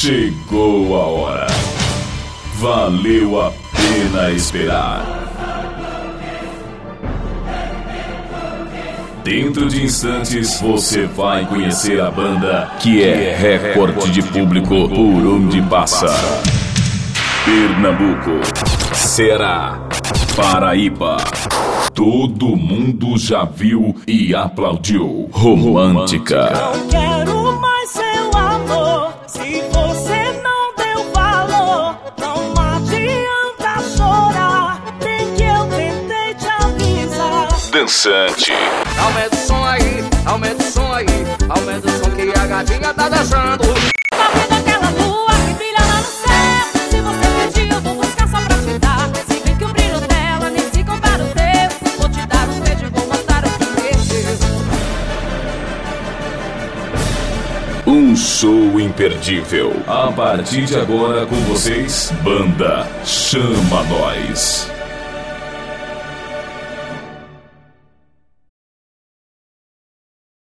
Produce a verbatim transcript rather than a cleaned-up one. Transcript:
Chegou a hora. Valeu a pena esperar. Dentro de instantes você vai conhecer a banda que é recorde de público por onde passa. Pernambuco, Ceará, Paraíba. Todo mundo já viu e aplaudiu. Romântica. Não quero mais seu amor. Se você não deu valor, não adianta chorar. Nem que eu tentei te avisar. Dançante. Aumenta o som aí, aumenta o som aí, aumenta o som que a gatinha tá dançando. Tá vendo aquela lua que brilha lá no céu? Se você pedir eu vou buscar só pra te dar. Se bem que o brilho dela nem se compara o teu. Vou te dar um beijo e vou mostrar o que perdeu. Um show imperdível. A partir de agora com vocês, Banda Chama Nós.